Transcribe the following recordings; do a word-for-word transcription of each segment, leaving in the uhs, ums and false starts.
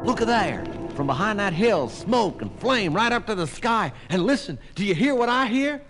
Look at there. From behind that hill, smoke and flame right up to the sky. And listen, do you hear what I hear?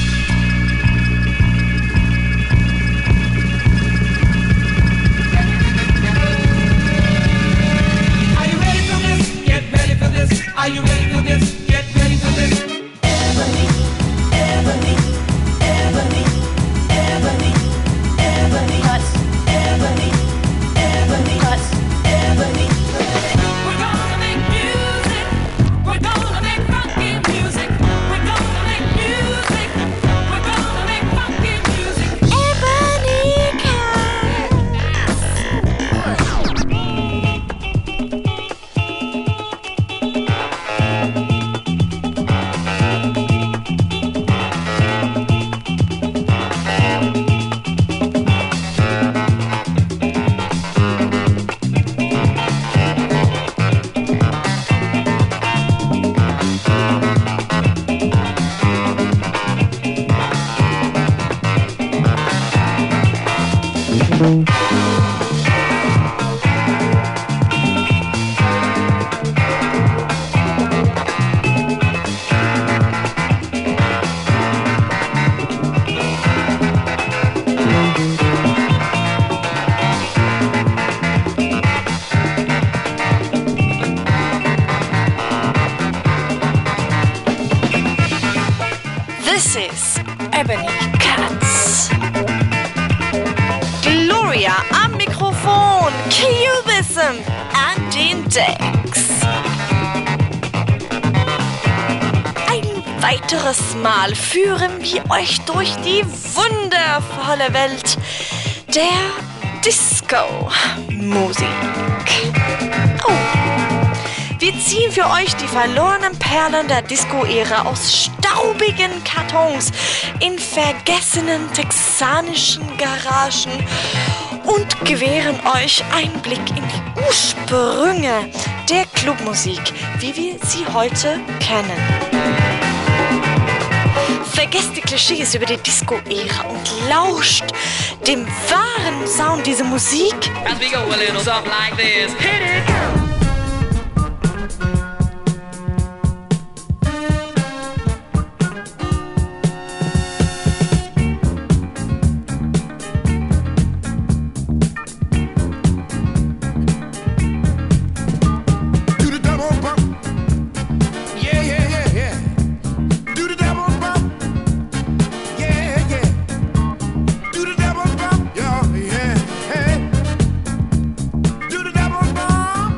Are you ready for this? Get ready for this. Are you ready for this? Get ready for this. Ebony, ebony, ebony, ebony, ebony, cuts, ebony, ebony, cuts, ebony. We're gonna make music. We're gonna make funky music. We're gonna make music. We're gonna make funky music. Ebony This is Ebony Cats. Gloria am Mikrofon, Cubism an den Decks. Ein weiteres Mal führen wir euch durch die wundervolle Welt der Disco-Musik. Oh. Wir ziehen für euch die verlorenen Perlen der Disco-Ära aus staubigen Kartons in vergessenen texanischen Garagen und gewähren euch Einblick in die Ursprünge der Clubmusik, wie wir sie heute kennen. Vergesst die Klischees über die Disco-Ära und lauscht dem wahren Sound dieser Musik. As we go a little something like this. Hit it! Do the double bump.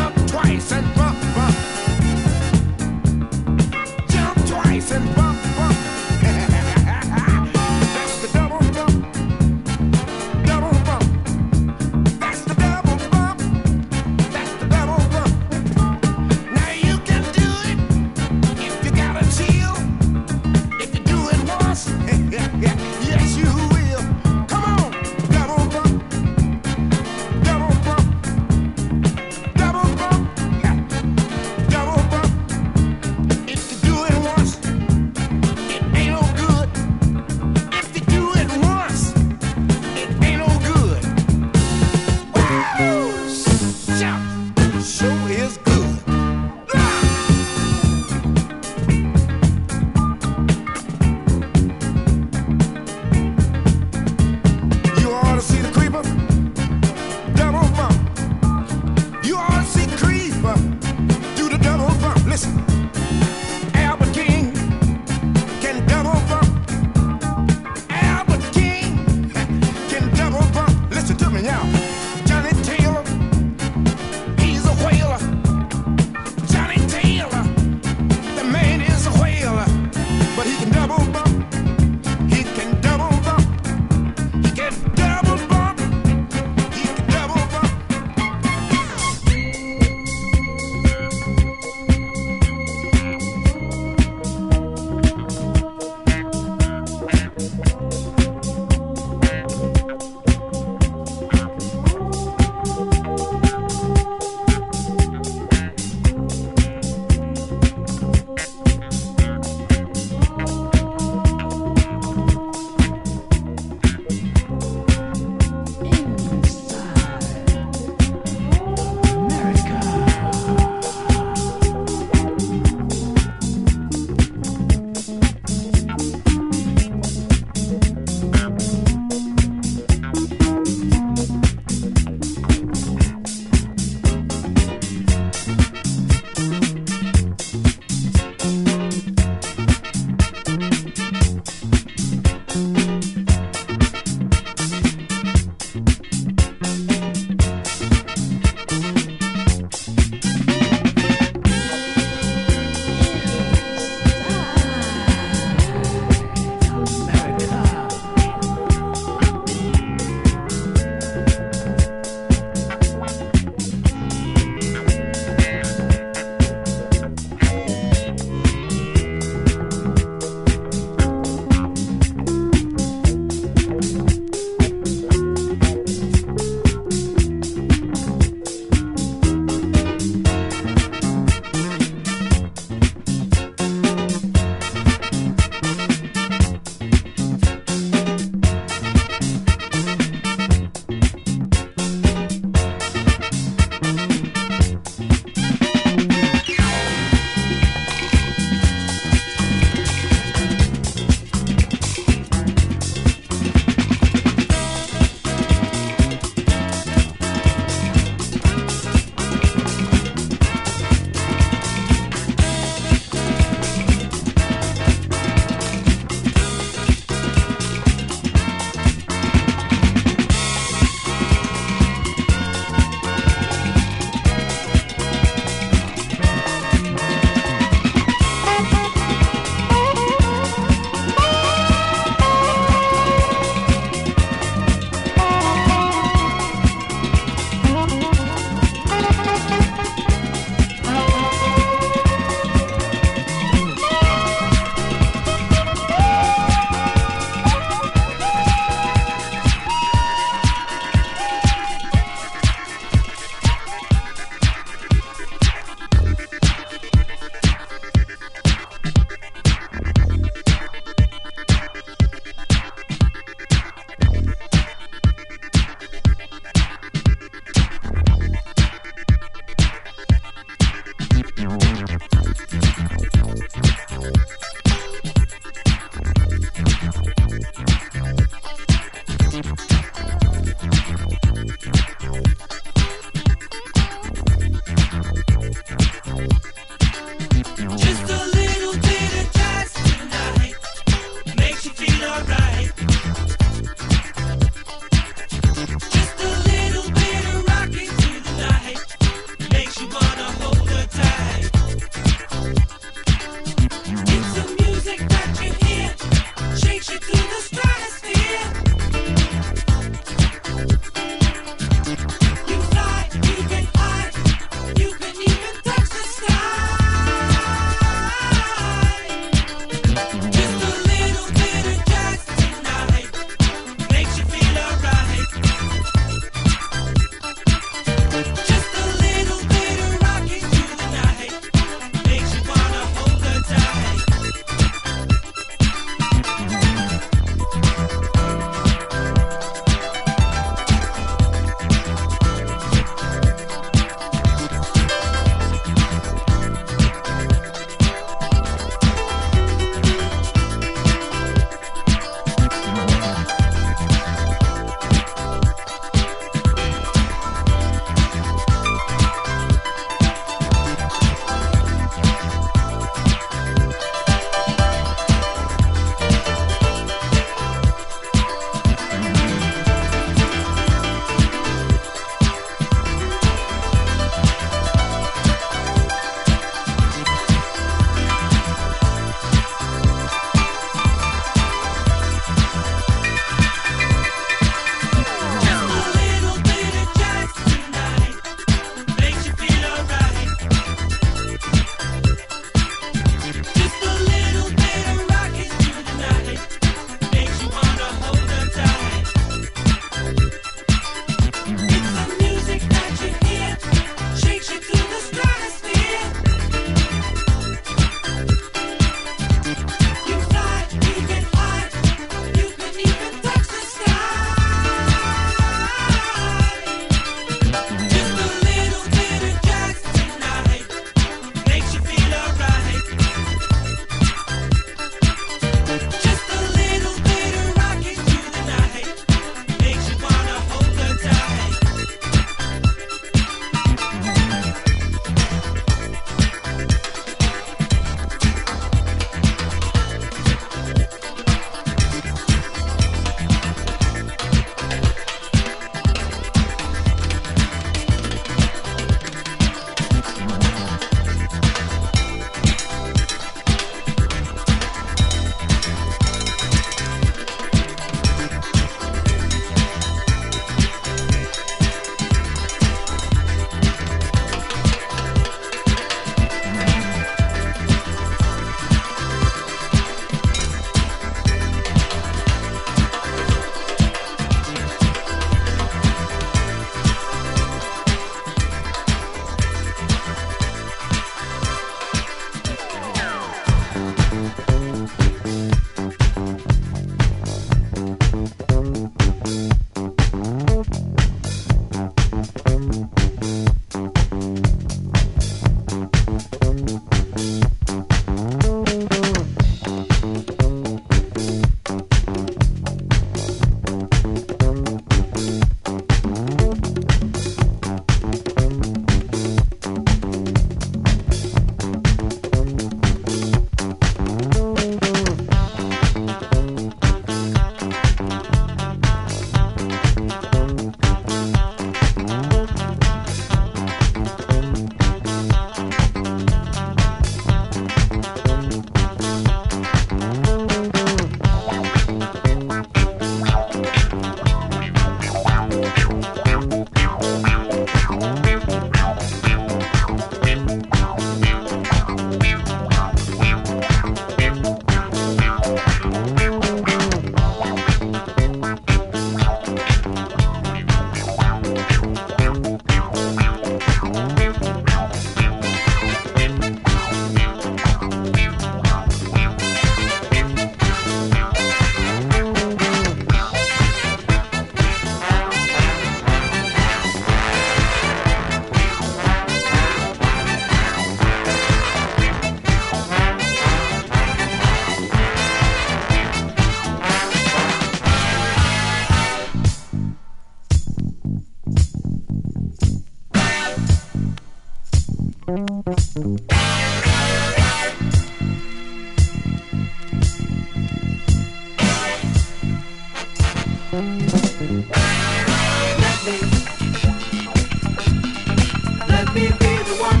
Let me be the one.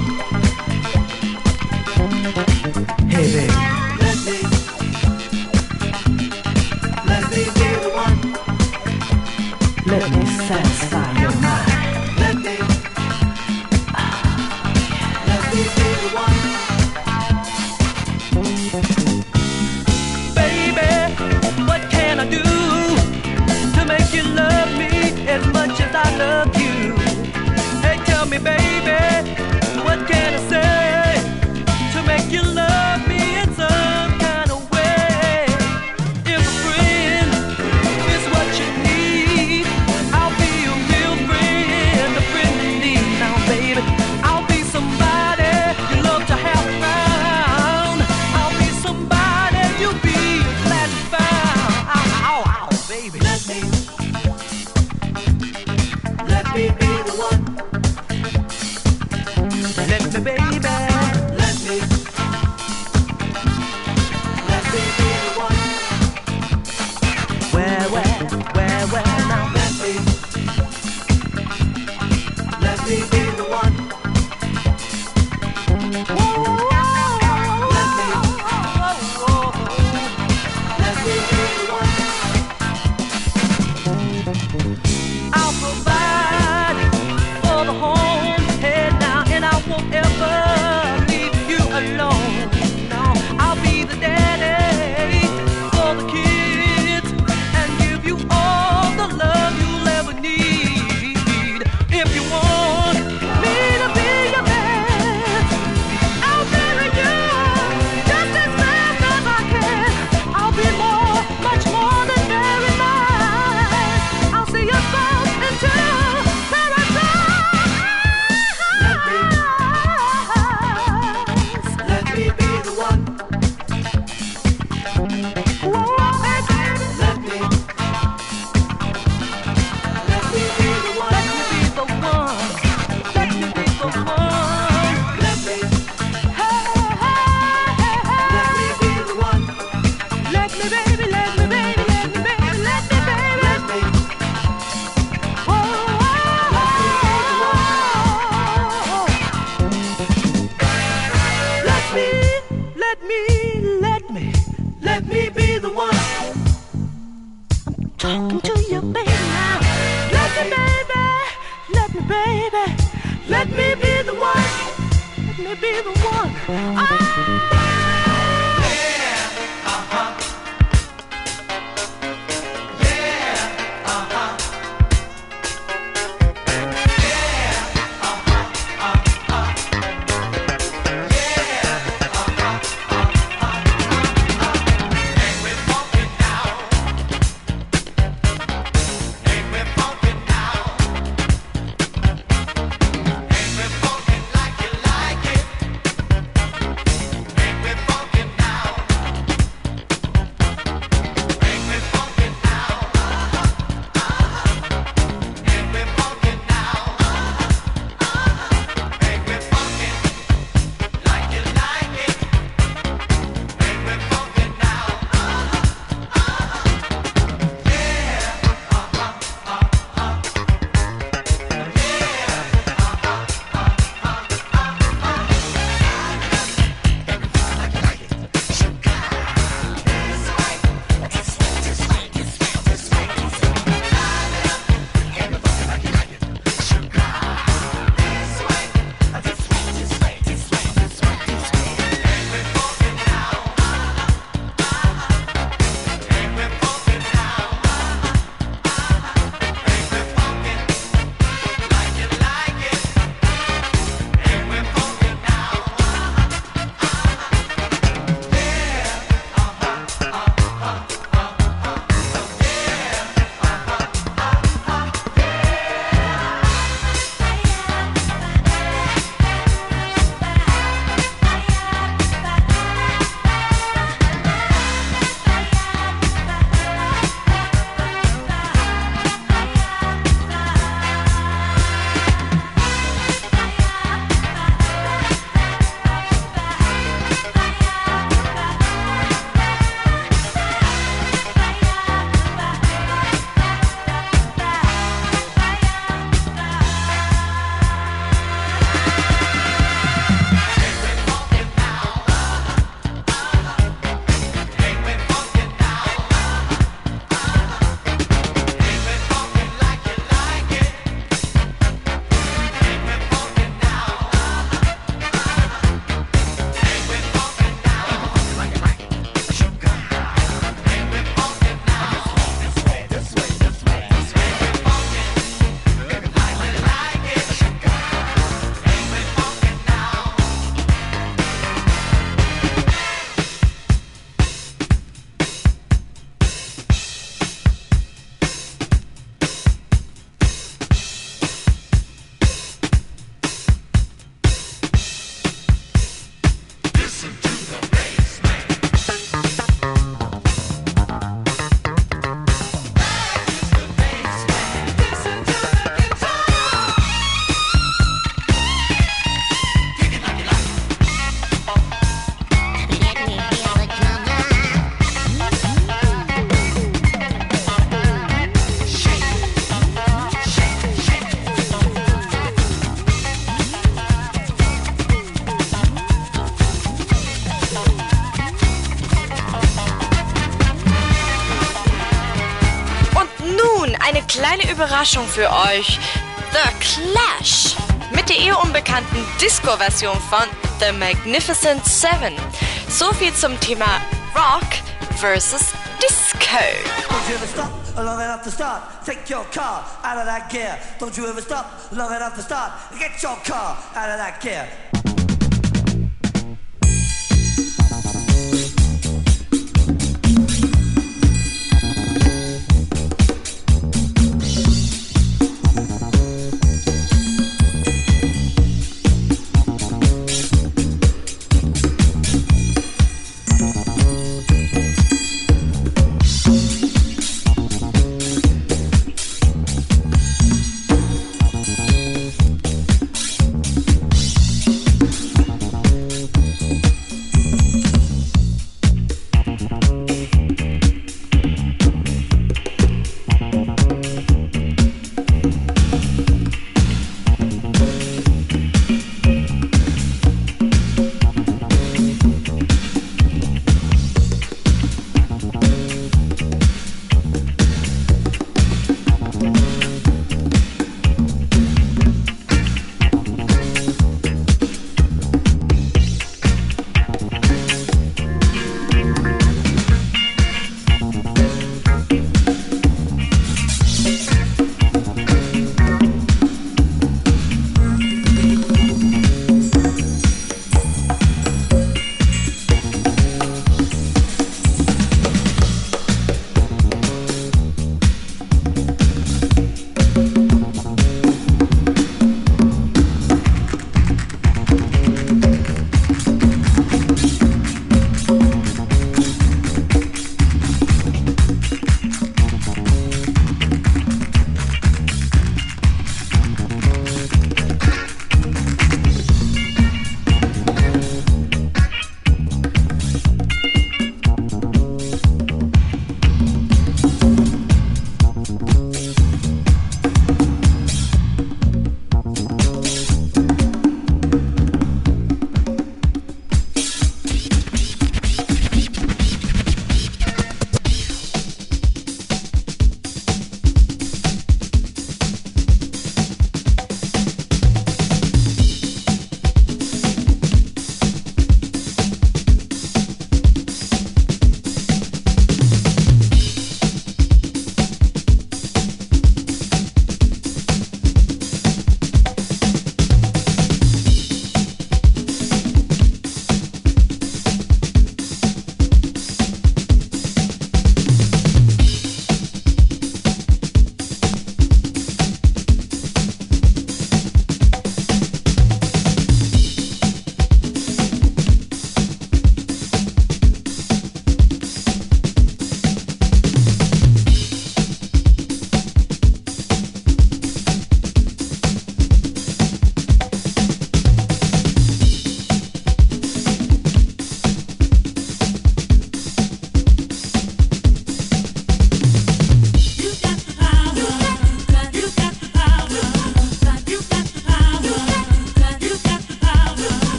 Hey baby, Let me, let me be the one. let me satisfy your mind. Let me, let me be the one. Baby, what can I do to make you love me as much as I love you? Hey, tell me, baby, what can I say to make you love me in some kind of way? If a friend is what you need, I'll be a real friend, a friend in need. Now, baby, I'll be somebody you love to have around. I'll be somebody you'll be glad to find. Ow, ow, ow, baby. Let me, let me be the one. Let me, baby. Let me, let me be the one. Where, where, where, where now? Let me, let me be the one. Let me, let me be the one. I'll provide for the home, head now, and I won't ever leave you alone. No, I'll be the daddy for the kids and give you all the love you'll ever need. If you want me to be your man, I'll marry you just as fast as I can. I'll be more, much more than very nice. I'll see you both into paradise. Let me be the one. Let me, let me be the one. Let me be the one. Let me be the one. Let me, Hey, hey, hey, let me hey. be the one. Let me, baby, let me, baby, let me, baby, let me, baby. Let me, Whoa, whoa, let me, let me, let me. let me be the one. Talking to you, baby, now. Let me, baby, let me, baby, let me be the one. Let me be the one. Ah! nun eine kleine Überraschung für euch. The Clash mit der eher unbekannten Disco-Version von The Magnificent Seven. So viel zum Thema Rock versus Disco. Don't you ever stop long enough to start. Take your car out of that gear. Don't you ever stop long enough to start. Get your car out of that gear.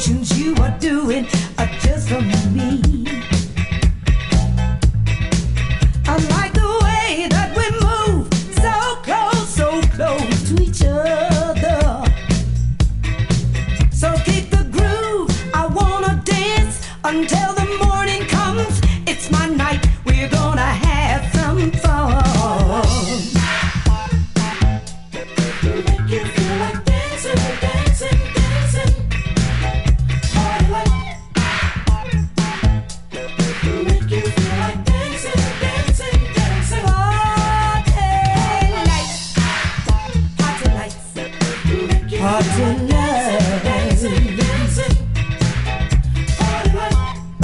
motions you are doing are just for me. I like the way that we move so close, so close to each other. So keep the groove, I wanna dance until the morning comes. It's my night, we're gonna have some fun. Make you feel like dancing, dancing, dancing. Party like. Make you feel like dancing, dancing, dancing. Party lights, party lights. Make you feel like dancing, dancing, dancing. Party like.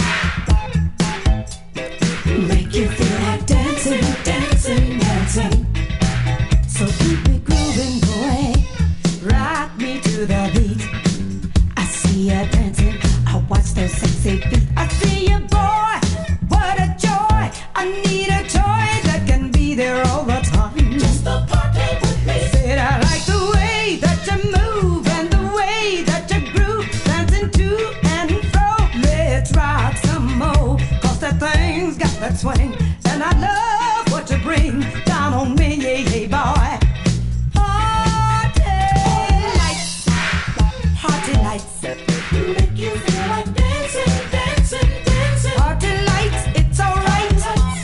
Make you feel like dancing, dancing, dancing. So keep me grooving, boy. Rock me to the beat. I see you dancing. I watch those sexy feet. I see you, boy. What a joy. I need a toy that can be there all the time. Just a party with me. Said I like the way that you move and the way that you groove, dancing to and fro. Let's rock some more, 'cause that thing's got that swing, and I love what you bring down on me, yeah, yeah, boy. Party lights, party lights, make you feel like dancing, dancing, dancing. Party lights, it's alright.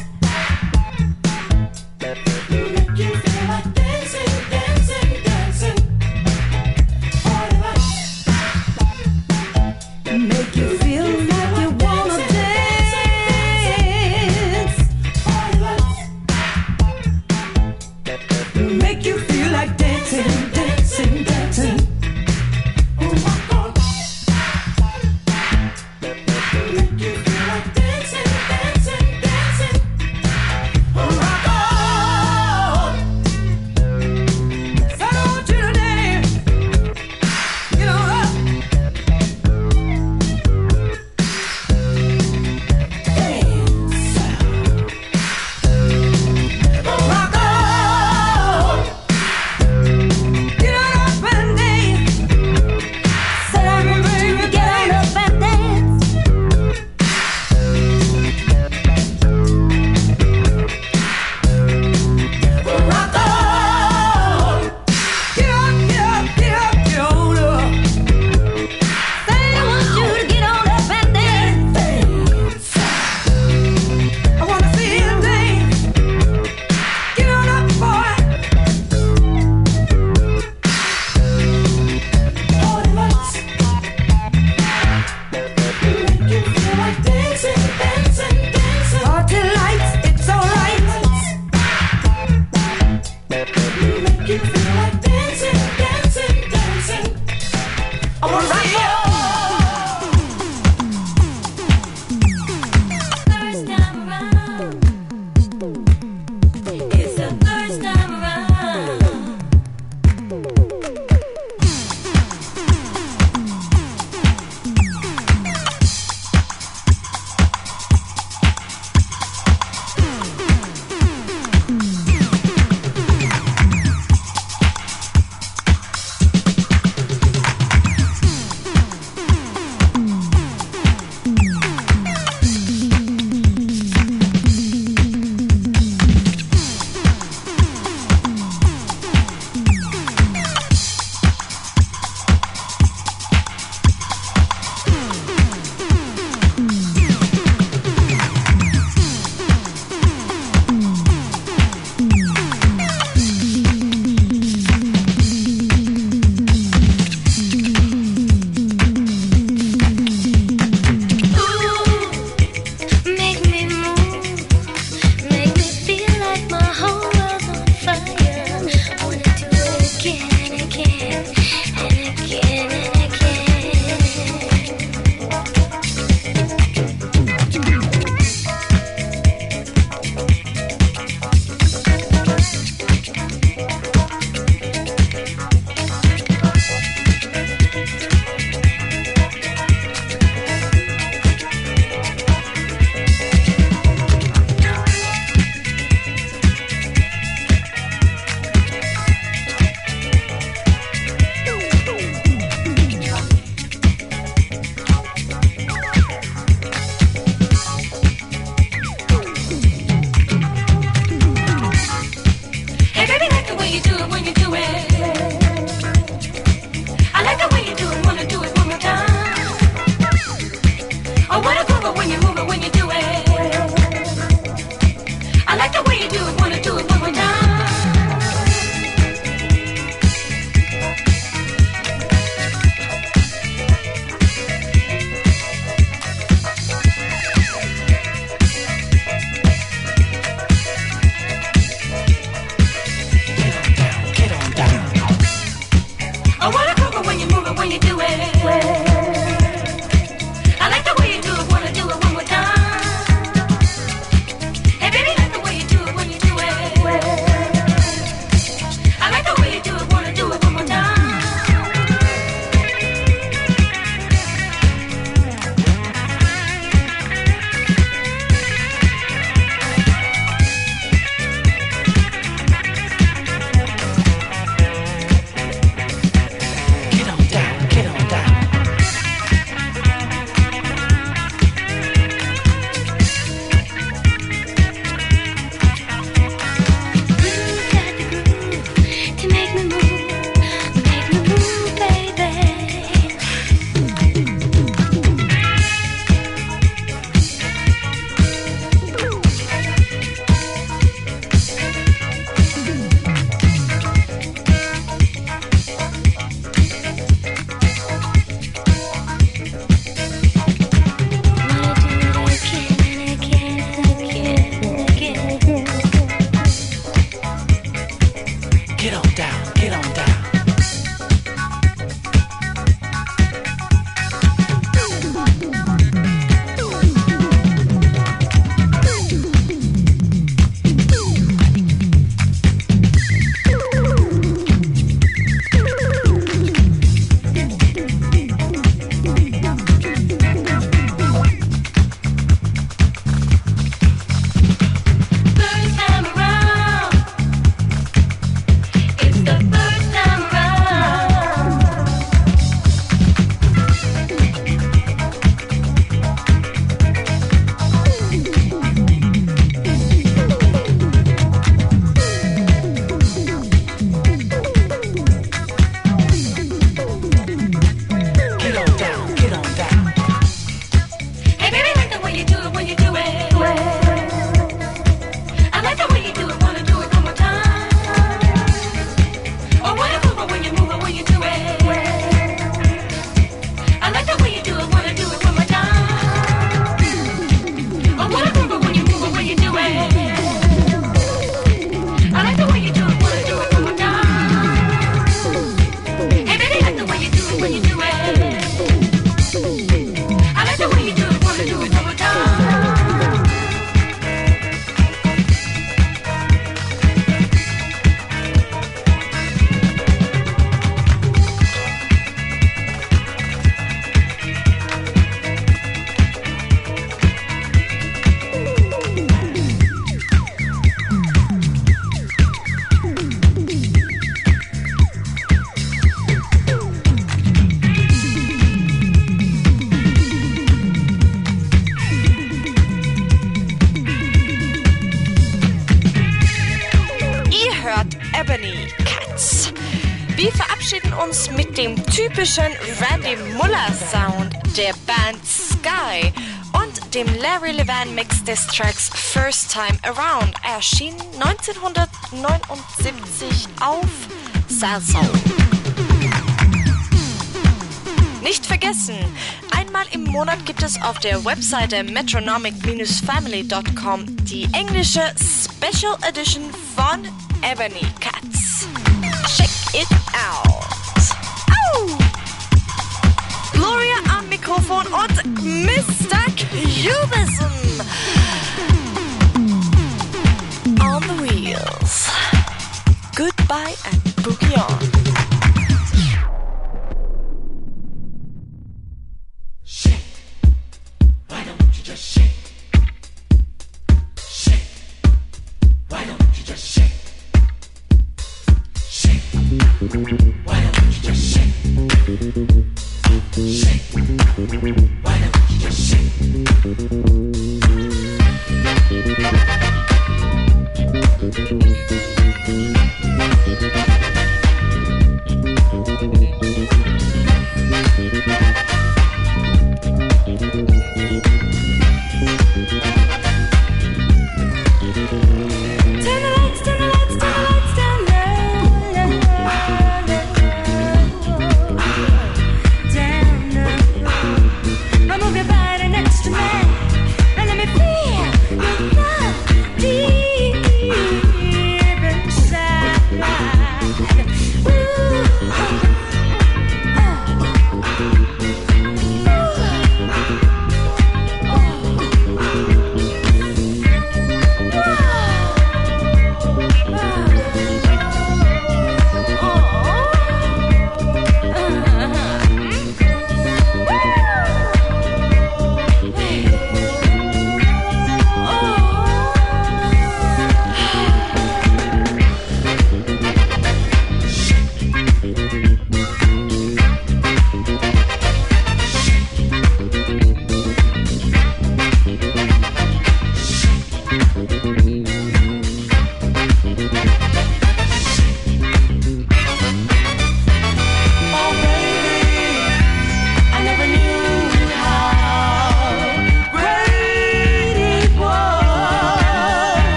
Make you feel like dancing, dancing, dancing. Party lights, make you feel like you wanna dance. Party lights. los mit dem typischen Randy Muller Sound der Band Sky und dem Larry Levan Mix des Tracks First Time Around, erschien neunzehnhundertneunundsiebzig auf Salsoul. Nicht vergessen, einmal im Monat gibt es auf der Webseite metronomic dash family dot com die englische Special Edition von Ebony Cats. Check it out! Au! Gloria am Mikrofon und Mister Cubism on the wheels. Goodbye and boogie on. Why don't you just shake? Shake. Why don't you just shake?